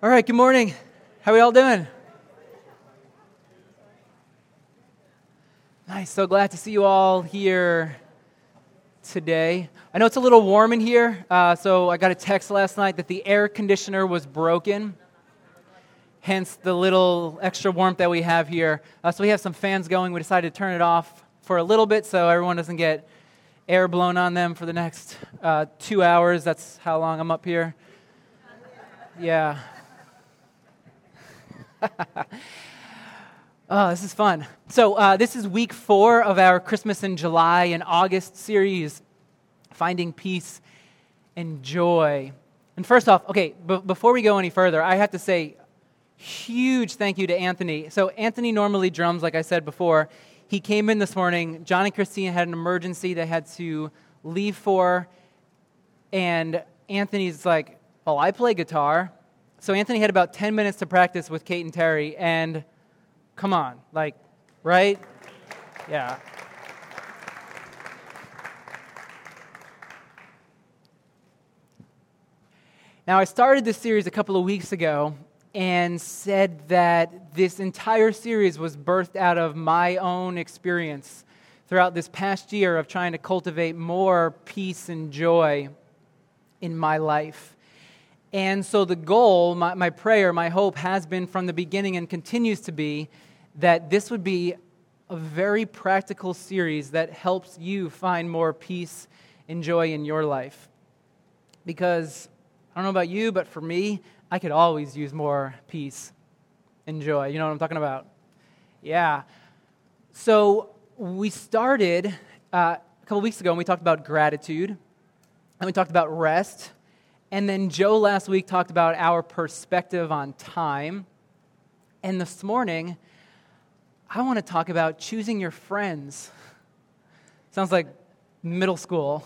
All right, good morning. How are we all doing? Nice, so glad to see you all here today. I know it's a little warm in here, so I got a text last night that the air conditioner was broken, hence the little extra warmth that we have here. So we have some fans going. We decided to turn it off for a little bit so everyone doesn't get air blown on them for the next 2 hours. That's how long I'm up here. Yeah. Oh, this is fun. So this is week 4 of our Christmas in July and August series, Finding Peace and Joy. And first off, okay, before we go any further, I have to say huge thank you to Anthony. So Anthony normally drums, like I said before. He came in this morning. John and Christine had an emergency they had to leave for, and Anthony's like, well, I play guitar. So Anthony had about 10 minutes to practice with Kate and Terry, and come on, like, right? Yeah. Now, I started this series a couple of weeks ago and said that this entire series was birthed out of my own experience throughout this past year of trying to cultivate more peace and joy in my life. And so the goal, my prayer, my hope has been from the beginning and continues to be that this would be a very practical series that helps you find more peace and joy in your life. Because, I don't know about you, but for me, I could always use more peace and joy. You know what I'm talking about? Yeah. So we started a couple weeks ago and we talked about gratitude and we talked about rest. And then Joe last week talked about our perspective on time. And this morning, I want to talk about choosing your friends. Sounds like middle school.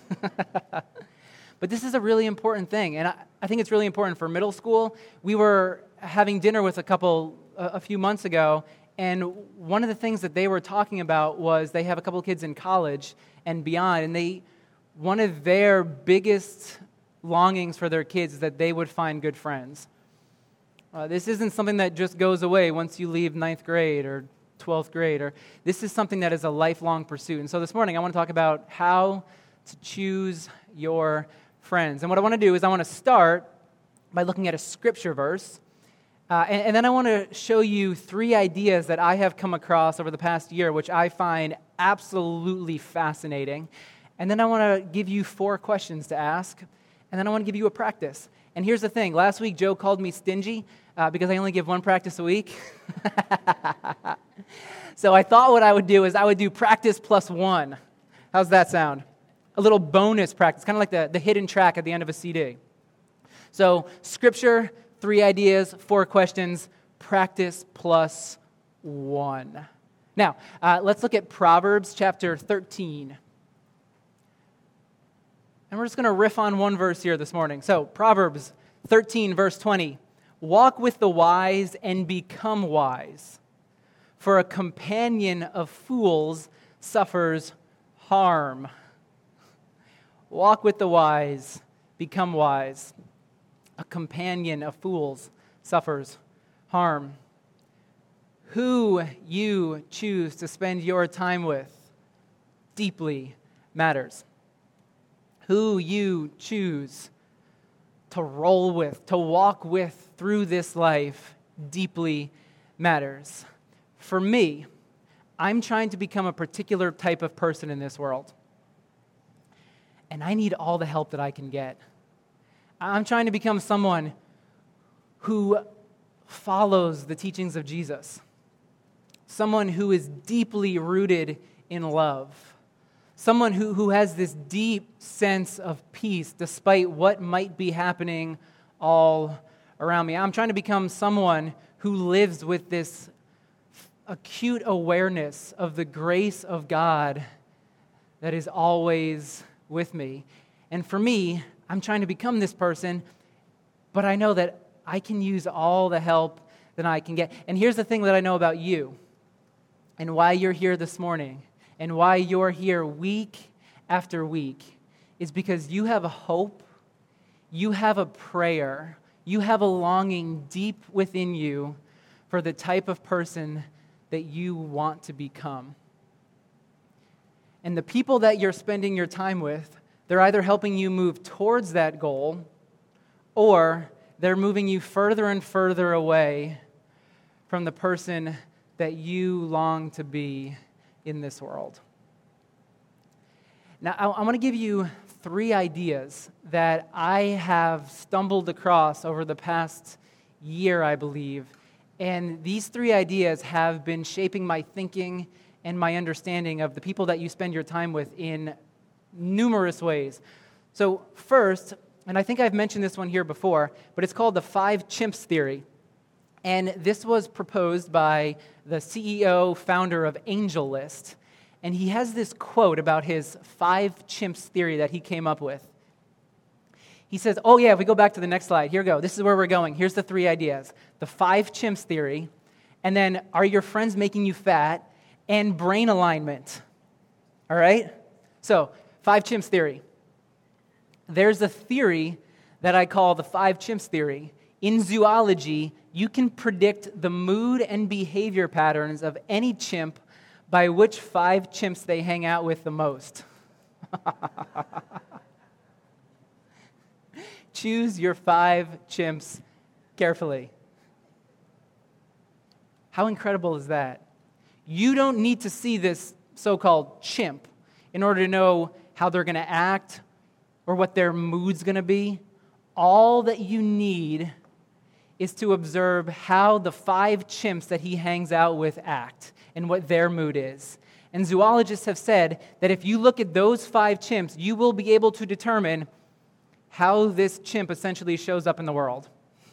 But this is a really important thing. And I think it's really important for middle school. We were having dinner with a few months ago, and one of the things that they were talking about was they have a couple of kids in college and beyond, and one of their biggest longings for their kids is that they would find good friends. This isn't something that just goes away once you leave 9th grade or 12th grade. This is something that is a lifelong pursuit. And so this morning I want to talk about how to choose your friends. And what I want to do is I want to start by looking at a scripture verse. And then I want to show you 3 ideas that I have come across over the past year, which I find absolutely fascinating. And then I want to give you 4 questions to ask. And then I want to give you a practice. And here's the thing. Last week, Joe called me stingy because I only give 1 practice a week. So I thought what I would do is I would do practice plus 1. How's that sound? A little bonus practice, kind of like the hidden track at the end of a CD. So scripture, 3 ideas, 4 questions, practice plus 1. Now, let's look at Proverbs chapter 13. And we're just going to riff on one verse here this morning. So, Proverbs 13, verse 20. Walk with the wise and become wise, for a companion of fools suffers harm. Walk with the wise, become wise. A companion of fools suffers harm. Who you choose to spend your time with deeply matters. Who you choose to roll with, to walk with through this life deeply matters. For me, I'm trying to become a particular type of person in this world. And I need all the help that I can get. I'm trying to become someone who follows the teachings of Jesus. Someone who is deeply rooted in love. Someone who has this deep sense of peace despite what might be happening all around me. I'm trying to become someone who lives with this acute awareness of the grace of God that is always with me. And for me, I'm trying to become this person, but I know that I can use all the help that I can get. And here's the thing that I know about you and why you're here this morning. And why you're here week after week is because you have a hope, you have a prayer, You have a longing deep within you for the type of person that you want to become. And the people that you're spending your time with, they're either helping you move towards that goal, or they're moving you further and further away from the person that you long to be in this world. Now, I want to give you 3 ideas that I have stumbled across over the past year, I believe. And these 3 ideas have been shaping my thinking and my understanding of the people that you spend your time with in numerous ways. So first, and I think I've mentioned this one here before, but it's called the 5 chimps theory. And this was proposed by the CEO, founder of AngelList. And he has this quote about his 5 chimps theory that he came up with. He says, if we go back to the next slide, here we go. This is where we're going. Here's the 3 ideas. The 5 chimps theory, and then are your friends making you fat, and brain alignment. All right? So, 5 chimps theory. There's a theory that I call the 5 chimps theory. In zoology, you can predict the mood and behavior patterns of any chimp by which 5 chimps they hang out with the most. Choose your 5 chimps carefully. How incredible is that? You don't need to see this so-called chimp in order to know how they're going to act or what their mood's going to be. All that you need is to observe how the 5 chimps that he hangs out with act and what their mood is. And zoologists have said that if you look at those 5 chimps, you will be able to determine how this chimp essentially shows up in the world.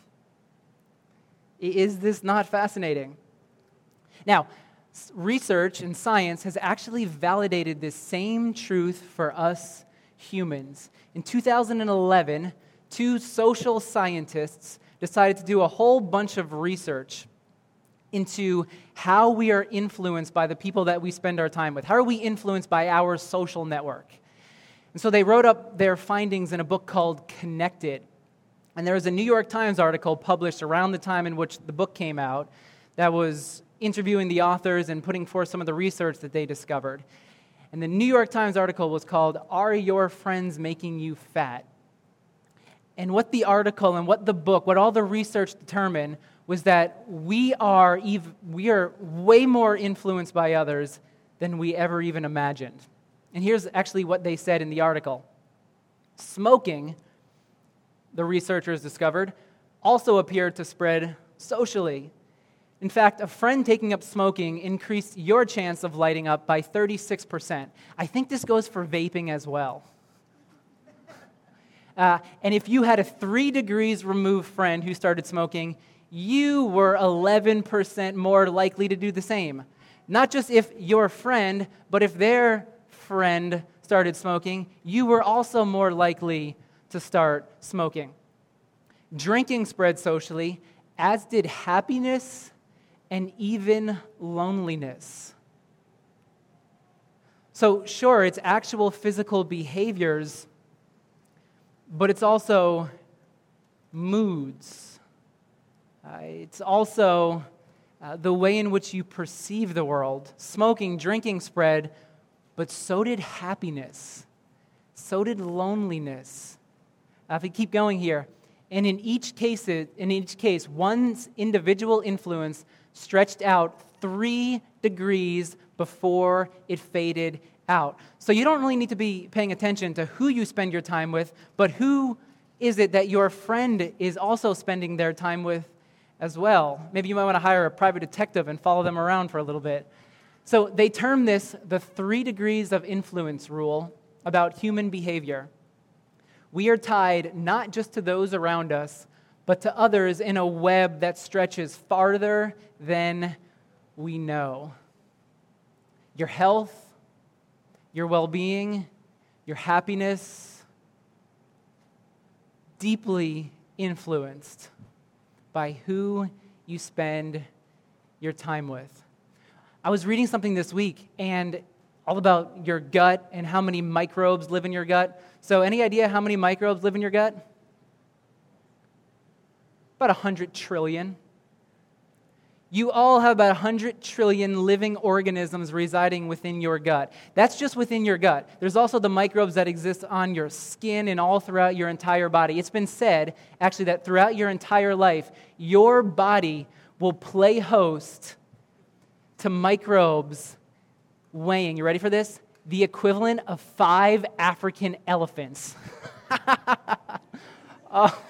Is this not fascinating? Now, research and science has actually validated this same truth for us humans. In 2011, 2 social scientists decided to do a whole bunch of research into how we are influenced by the people that we spend our time with. How are we influenced by our social network? And so they wrote up their findings in a book called Connected. And there was a New York Times article published around the time in which the book came out that was interviewing the authors and putting forth some of the research that they discovered. And the New York Times article was called, "Are Your Friends Making You Fat?" And what the article and what the book, what all the research determined was that we are way more influenced by others than we ever even imagined. And here's actually what they said in the article. Smoking, the researchers discovered, also appeared to spread socially. In fact, a friend taking up smoking increased your chance of lighting up by 36%. I think this goes for vaping as well. And if you had a 3 degrees removed friend who started smoking, you were 11% more likely to do the same. Not just if your friend, but if their friend started smoking, you were also more likely to start smoking. Drinking spread socially, as did happiness and even loneliness. So sure, it's actual physical behaviors, but it's also moods. It's also the way in which you perceive the world. Smoking, drinking spread, but so did happiness. So did loneliness. If we keep going here, and in each case, one's individual influence stretched out 3 degrees before it faded out. So you don't really need to be paying attention to who you spend your time with, but who is it that your friend is also spending their time with as well. Maybe you might want to hire a private detective and follow them around for a little bit. So they term this the 3 degrees of influence rule about human behavior. We are tied not just to those around us, but to others in a web that stretches farther than we know. Your health, your well-being, your happiness, deeply influenced by who you spend your time with. I was reading something this week and all about your gut and how many microbes live in your gut. So any idea how many microbes live in your gut? about 100 trillion. You all have about 100 trillion living organisms residing within your gut. That's just within your gut. There's also the microbes that exist on your skin and all throughout your entire body. It's been said, actually, that throughout your entire life, your body will play host to microbes weighing, you ready for this? The equivalent of 5 African elephants. Oh.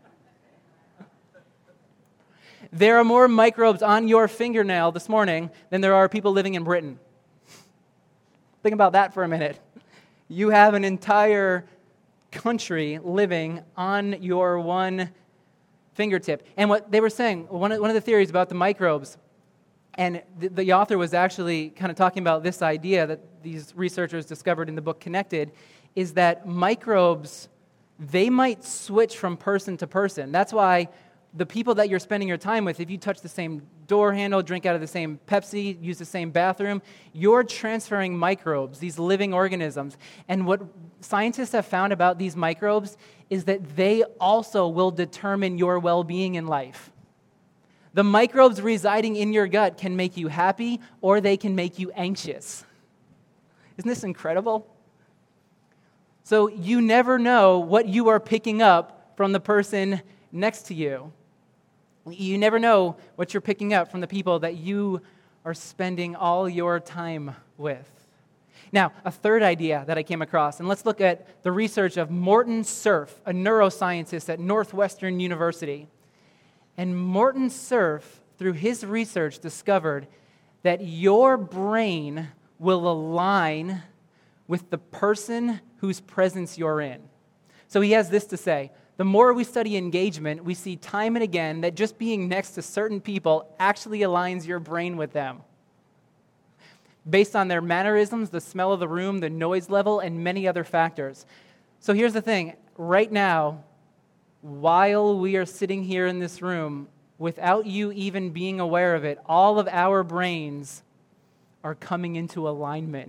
There are more microbes on your fingernail this morning than there are people living in Britain. Think about that for a minute. You have an entire country living on your one fingertip. And what they were saying, one of the theories about the microbes, and the author was actually kind of talking about this idea that these researchers discovered in the book Connected, is that microbes, they might switch from person to person. That's why the people that you're spending your time with, if you touch the same door handle, drink out of the same Pepsi, use the same bathroom, you're transferring microbes, these living organisms. And what scientists have found about these microbes is that they also will determine your well-being in life. The microbes residing in your gut can make you happy or they can make you anxious. Isn't this incredible? So you never know what you are picking up from the person next to you. You never know what you're picking up from the people that you are spending all your time with. Now, a third idea that I came across, and let's look at the research of Morton Cerf, a neuroscientist at Northwestern University. And Morton Cerf, through his research, discovered that your brain will align with the person whose presence you're in. So he has this to say: the more we study engagement, we see time and again that just being next to certain people actually aligns your brain with them, based on their mannerisms, the smell of the room, the noise level, and many other factors. So here's the thing. Right now, while we are sitting here in this room, without you even being aware of it, all of our brains are coming into alignment.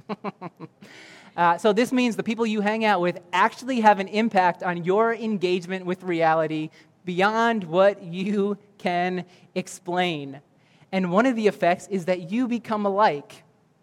So this means the people you hang out with actually have an impact on your engagement with reality beyond what you can explain. And one of the effects is that you become alike.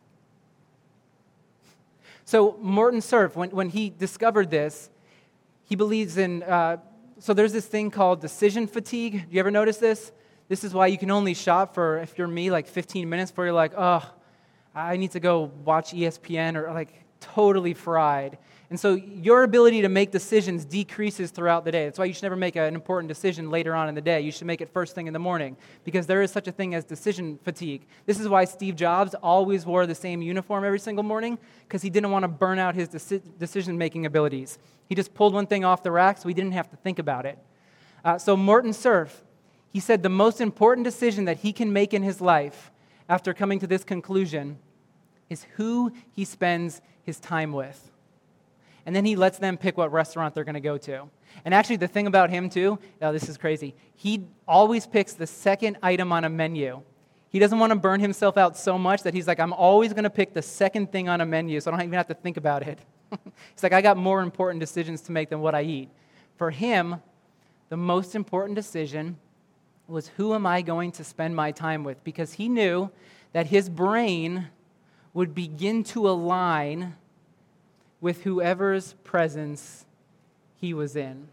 So Morton Cerf, when he discovered this, he believes in, so there's this thing called decision fatigue. Do you ever notice this? This is why you can only shop for, if you're me, like 15 minutes before you're like, oh, I need to go watch ESPN, or like totally fried. And so your ability to make decisions decreases throughout the day. That's why you should never make an important decision later on in the day. You should make it first thing in the morning, because there is such a thing as decision fatigue. This is why Steve Jobs always wore the same uniform every single morning, because he didn't want to burn out his decision-making abilities. He just pulled one thing off the rack so he didn't have to think about it. So Morton Cerf, he said the most important decision that he can make in his life after coming to this conclusion is who he spends his time with. And then he lets them pick what restaurant they're going to go to. And actually, the thing about him, too, this is crazy, he always picks the second item on a menu. He doesn't want to burn himself out so much that he's like, I'm always going to pick the second thing on a menu, so I don't even have to think about it. He's like, I got more important decisions to make than what I eat. For him, the most important decision was, who am I going to spend my time with? Because he knew that his brain would begin to align with whoever's presence he was in.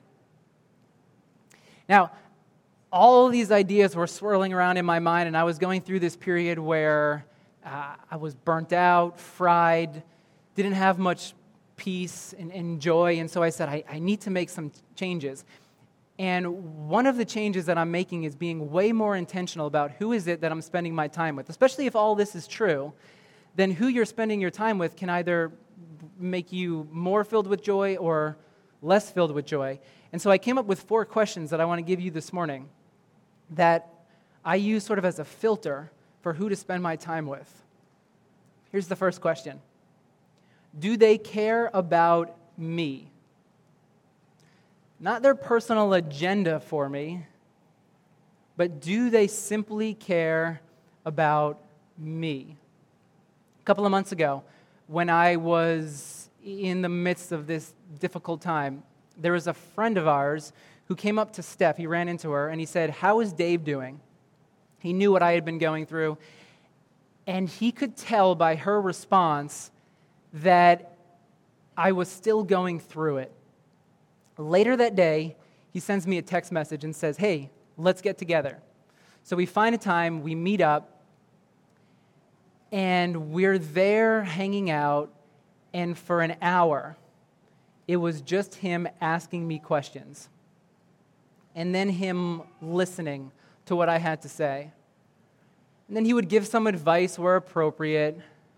Now, all of these ideas were swirling around in my mind, and I was going through this period where I was burnt out, fried, didn't have much peace and joy, and so I said, I need to make some changes. And one of the changes that I'm making is being way more intentional about who is it that I'm spending my time with, especially if all this is true. Then who you're spending your time with can either make you more filled with joy or less filled with joy. And so I came up with 4 questions that I want to give you this morning that I use sort of as a filter for who to spend my time with. Here's the first question. Do they care about me? Not their personal agenda for me, but do they simply care about me? A couple of months ago, when I was in the midst of this difficult time, there was a friend of ours who came up to Steph. He ran into her, and he said, "How is Dave doing?" He knew what I had been going through, and he could tell by her response that I was still going through it. Later that day, he sends me a text message and says, "Hey, let's get together." So we find a time, we meet up, and we're there hanging out, and for an hour, it was just him asking me questions, and then him listening to what I had to say. And then he would give some advice where appropriate,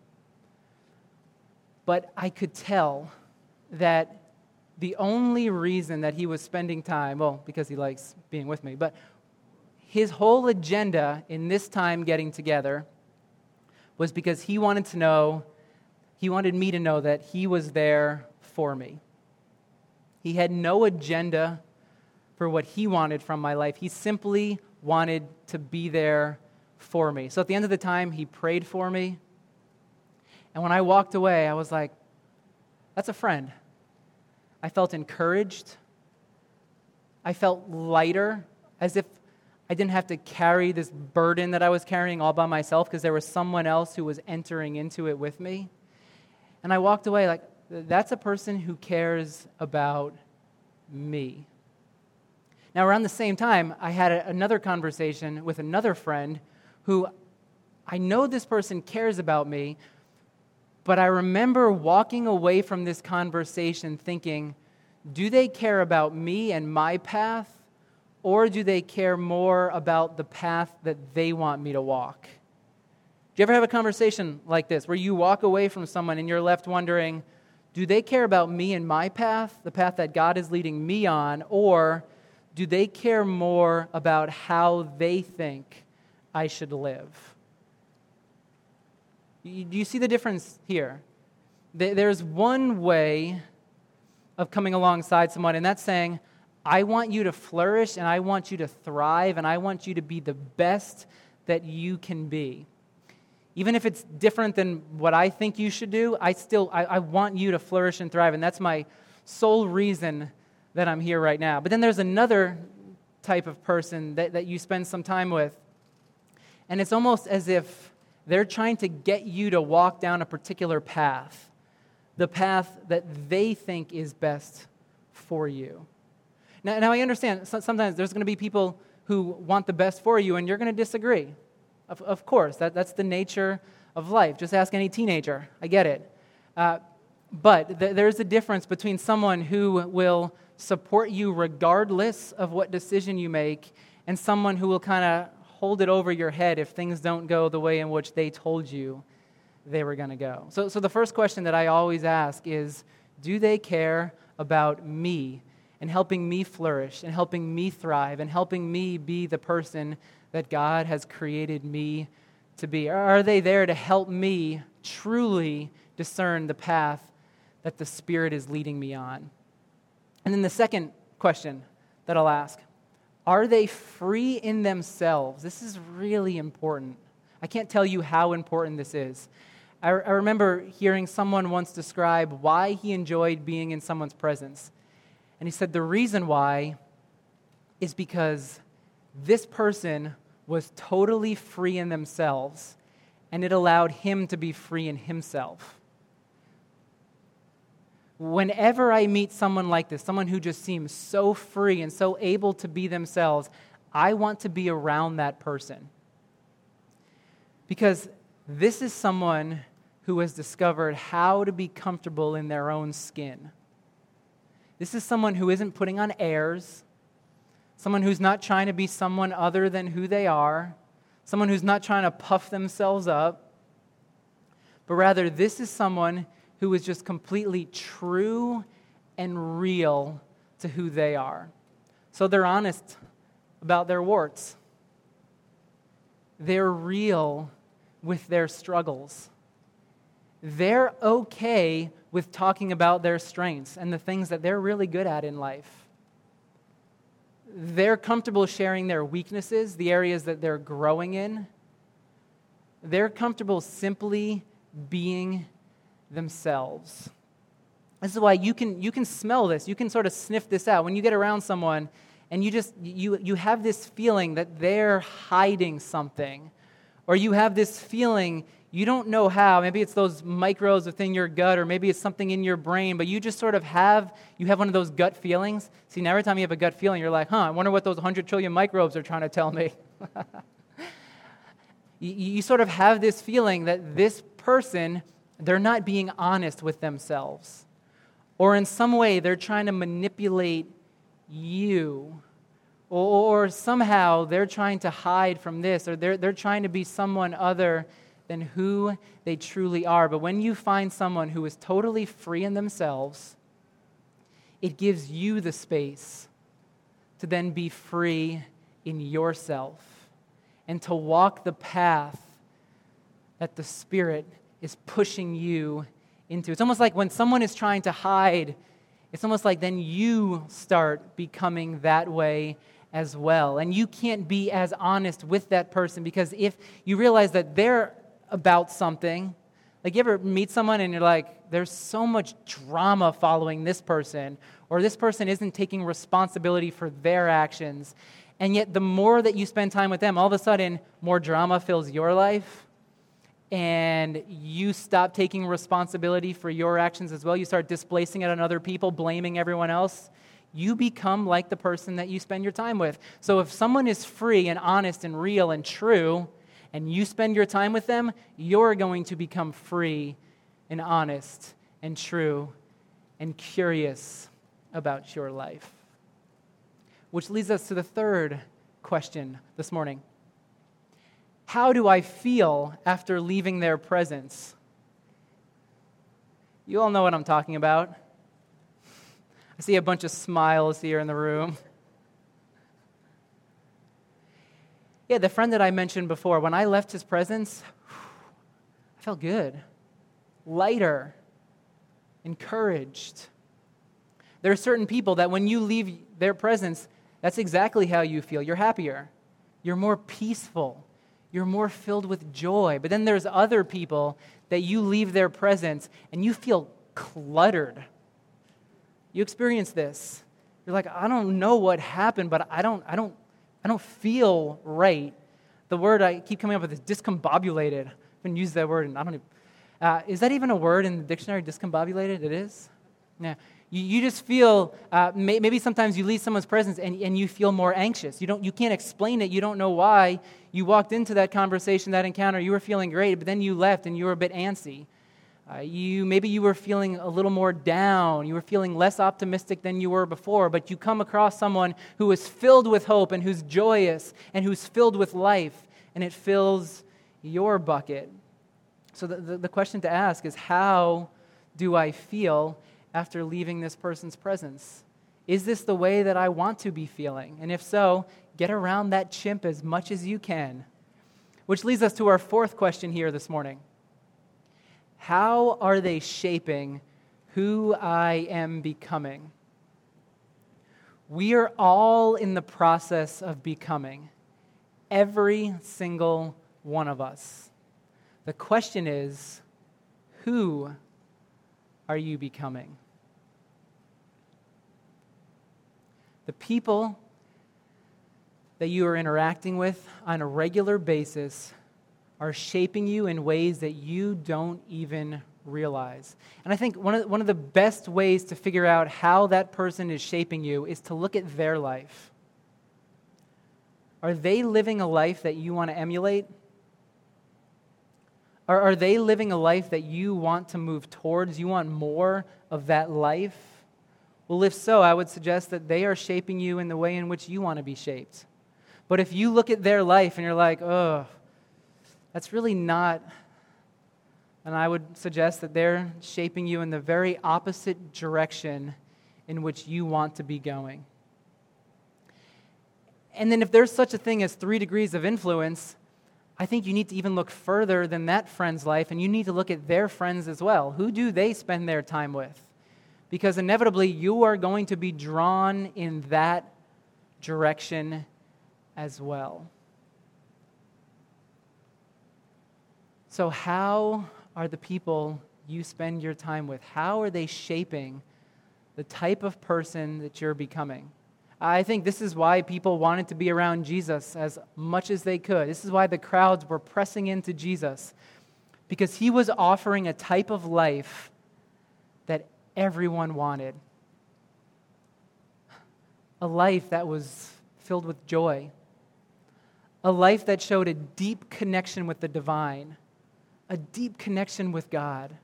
but I could tell that the only reason that he was spending time, well, because he likes being with me, but his whole agenda in this time getting together was because he wanted me to know that he was there for me. He had no agenda for what he wanted from my life. He simply wanted to be there for me. So at the end of the time, he prayed for me. And when I walked away, I was like, that's a friend. I felt encouraged. I felt lighter, as if I didn't have to carry this burden that I was carrying all by myself because there was someone else who was entering into it with me. And I walked away like, that's a person who cares about me. Now, around the same time, I had another conversation with another friend who I know this person cares about me, but I remember walking away from this conversation thinking, do they care about me and my path, or do they care more about the path that they want me to walk? Do you ever have a conversation like this where you walk away from someone and you're left wondering, do they care about me and my path, the path that God is leading me on, or do they care more about how they think I should live? Do you see the difference here? There's one way of coming alongside someone, and that's saying, I want you to flourish, and I want you to thrive, and I want you to be the best that you can be. Even if it's different than what I think you should do, I want you to flourish and thrive, and that's my sole reason that I'm here right now. But then there's another type of person that you spend some time with, and it's almost as if they're trying to get you to walk down a particular path, the path that they think is best for you. Now I understand sometimes there's going to be people who want the best for you, and you're going to disagree. Of course, that's the nature of life. Just ask any teenager. I get it. But there's a difference between someone who will support you regardless of what decision you make and someone who will kind of hold it over your head if things don't go the way in which they told you they were going to go. So the first question that I always ask is, do they care about me and helping me flourish and helping me thrive and helping me be the person that God has created me to be? Or are they there to help me truly discern the path that the Spirit is leading me on? And then the second question that I'll ask, are they free in themselves? This is really important. I can't tell you how important this is. I remember hearing someone once describe why he enjoyed being in someone's presence. And he said the reason why is because this person was totally free in themselves, and it allowed him to be free in himself. Whenever I meet someone like this, someone who just seems so free and so able to be themselves, I want to be around that person. Because this is someone who has discovered how to be comfortable in their own skin. This is someone who isn't putting on airs, someone who's not trying to be someone other than who they are, someone who's not trying to puff themselves up, but rather this is someone who is just completely true and real to who they are. So they're honest about their warts. They're real with their struggles. They're okay with talking about their strengths and the things that they're really good at in life. They're comfortable sharing their weaknesses, the areas that they're growing in. They're comfortable simply being themselves. This is why you can smell this. You can sort of sniff this out. When you get around someone and you have this feeling that they're hiding something, or you have this feeling you don't know how. Maybe it's those microbes within your gut, or maybe it's something in your brain, but you just sort of have one of those gut feelings. See, now every time you have a gut feeling, you're like, I wonder what those 100 trillion microbes are trying to tell me. You sort of have this feeling that this person, they're not being honest with themselves. Or in some way, they're trying to manipulate you. Or somehow they're trying to hide from this, or they're trying to be someone other than who they truly are. But when you find someone who is totally free in themselves, it gives you the space to then be free in yourself and to walk the path that the Spirit is pushing you into. It's almost like when someone is trying to hide, it's almost like then you start becoming that way as well. And you can't be as honest with that person, because if you realize that they're about something, like you ever meet someone and you're like, there's so much drama following this person, or this person isn't taking responsibility for their actions, and yet the more that you spend time with them, all of a sudden more drama fills your life, and you stop taking responsibility for your actions as well. You start displacing it on other people, blaming everyone else. You become like the person that you spend your time with. So if someone is free and honest and real and true, and you spend your time with them, you're going to become free and honest and true and curious about your life. Which leads us to the third question this morning. How do I feel after leaving their presence? You all know what I'm talking about. I see a bunch of smiles here in the room. Yeah, the friend that I mentioned before, when I left his presence, I felt good, lighter, encouraged. There are certain people that when you leave their presence, that's exactly how you feel. You're happier. You're more peaceful. You're more filled with joy. But then there's other people that you leave their presence and you feel cluttered. You experience this. You're like, I don't know what happened, but I don't feel right. The word I keep coming up with is discombobulated. I've been used that word, and I don't even... is that even a word in the dictionary, discombobulated? It is? Yeah. You just feel, maybe sometimes you leave someone's presence and you feel more anxious. You can't explain it. You don't know why. You walked into that conversation, that encounter, you were feeling great, but then you left and you were a bit antsy. Maybe you were feeling a little more down. You were feeling less optimistic than you were before, but you come across someone who is filled with hope and who's joyous and who's filled with life, and it fills your bucket. So the question to ask is, how do I feel after leaving this person's presence? Is this the way that I want to be feeling? And if so, get around that chimp as much as you can. Which leads us to our fourth question here this morning. How are they shaping who I am becoming? We are all in the process of becoming. Every single one of us. The question is, who are you becoming? The people that you are interacting with on a regular basis are shaping you in ways that you don't even realize. And I think one of the best ways to figure out how that person is shaping you is to look at their life. Are they living a life that you want to emulate? Are they living a life that you want to move towards? You want more of that life? Well, if so, I would suggest that they are shaping you in the way in which you want to be shaped. But if you look at their life and you're like, oh, that's really not, and I would suggest that they're shaping you in the very opposite direction in which you want to be going. And then if there's such a thing as 3 degrees of influence, I think you need to even look further than that friend's life, and you need to look at their friends as well. Who do they spend their time with? Because inevitably, you are going to be drawn in that direction as well. So how are the people you spend your time with, how are they shaping the type of person that you're becoming? I think this is why people wanted to be around Jesus as much as they could. This is why the crowds were pressing into Jesus, because he was offering a type of life that everyone wanted. A life that was filled with joy. A life that showed a deep connection with the divine. A deep connection with God.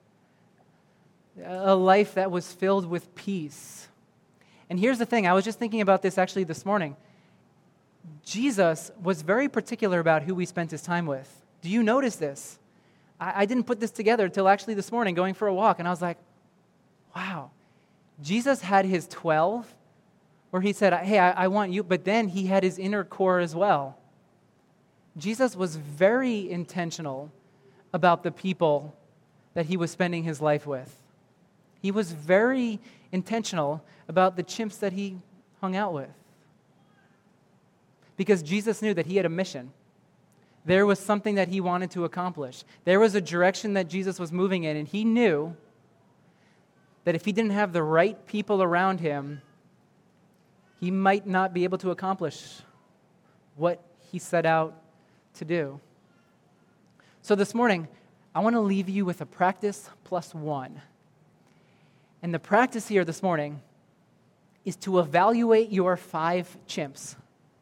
A life that was filled with peace. And here's the thing, I was just thinking about this actually this morning. Jesus was very particular about who he spent his time with. Do you notice this? I didn't put this together until actually this morning going for a walk, and I was like, wow. Jesus had his 12, where he said, hey, I want you, but then he had his inner core as well. Jesus was very intentional about the people that he was spending his life with. He was very intentional about the chimps that he hung out with. Because Jesus knew that he had a mission. There was something that he wanted to accomplish. There was a direction that Jesus was moving in, and he knew that if he didn't have the right people around him, he might not be able to accomplish what he set out to do. So this morning, I want to leave you with a practice plus one. And the practice here this morning is to evaluate your 5 chimps.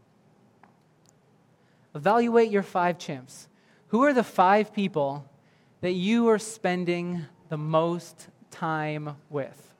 Evaluate your 5 chimps. Who are the 5 people that you are spending the most time with?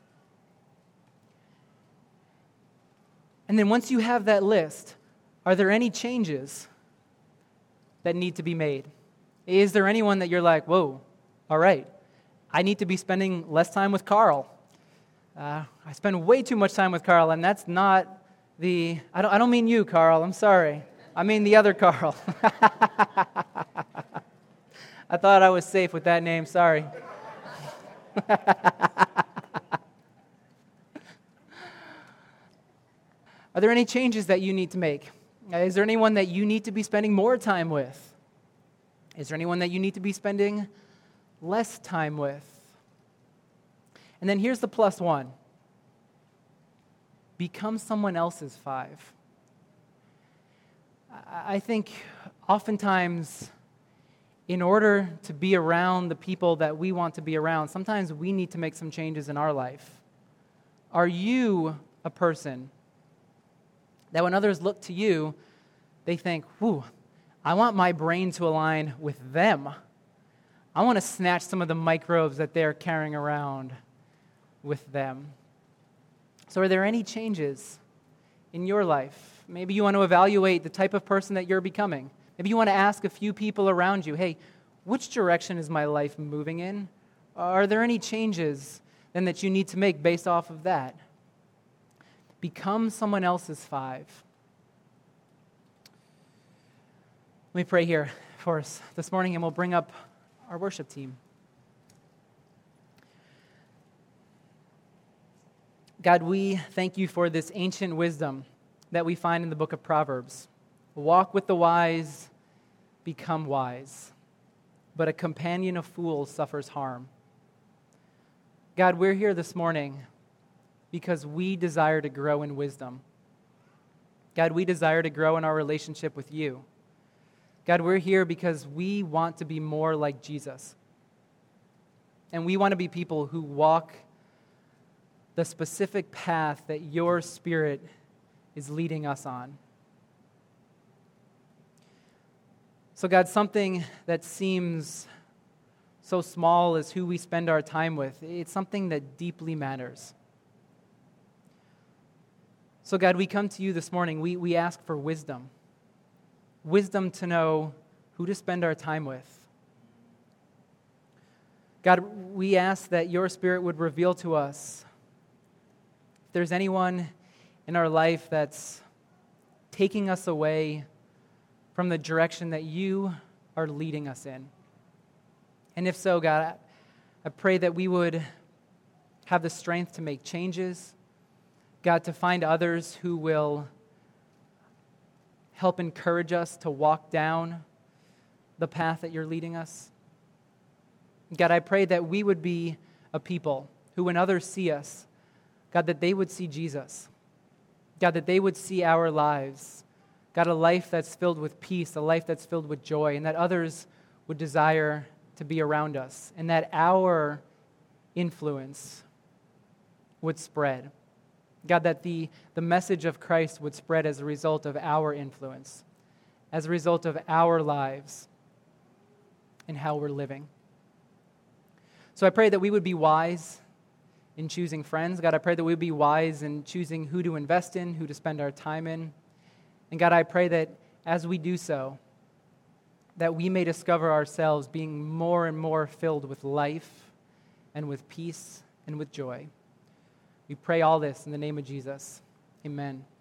And then once you have that list, are there any changes that need to be made? Is there anyone that you're like, whoa, all right, I need to be spending less time with Carl? I spend way too much time with Carl, and that's not I don't mean you, Carl, I'm sorry. I mean the other Carl. I thought I was safe with that name, sorry. Are there any changes that you need to make? Is there anyone that you need to be spending more time with? Is there anyone that you need to be spending less time with? And then here's the plus one. Become someone else's 5. I think oftentimes, in order to be around the people that we want to be around, sometimes we need to make some changes in our life. Are you a person that when others look to you, they think, whew, I want my brain to align with them. I want to snatch some of the microbes that they're carrying around with them. So are there any changes in your life? Maybe you want to evaluate the type of person that you're becoming. Maybe you want to ask a few people around you, hey, which direction is my life moving in? Are there any changes then that you need to make based off of that? Become someone else's 5. Let me pray here for us this morning, and we'll bring up our worship team. God, we thank you for this ancient wisdom that we find in the book of Proverbs. Walk with the wise, become wise, but a companion of fools suffers harm. God, we're here this morning because we desire to grow in wisdom. God, we desire to grow in our relationship with you. God, we're here because we want to be more like Jesus. And we want to be people who walk the specific path that your Spirit is leading us on. So God, something that seems so small as who we spend our time with, it's something that deeply matters. So God, we come to you this morning, we ask for wisdom. Wisdom to know who to spend our time with. God, we ask that your Spirit would reveal to us if there's anyone in our life that's taking us away from the direction that you are leading us in. And if so, God, I pray that we would have the strength to make changes, God, to find others who will help encourage us to walk down the path that you're leading us. God, I pray that we would be a people who, when others see us, God, that they would see Jesus. God, that they would see our lives, God, a life that's filled with peace, a life that's filled with joy, and that others would desire to be around us, and that our influence would spread. God, that the message of Christ would spread as a result of our influence, as a result of our lives and how we're living. So I pray that we would be wise in choosing friends. God, I pray that we would be wise in choosing who to invest in, who to spend our time in. And God, I pray that as we do so, that we may discover ourselves being more and more filled with life and with peace and with joy. We pray all this in the name of Jesus. Amen.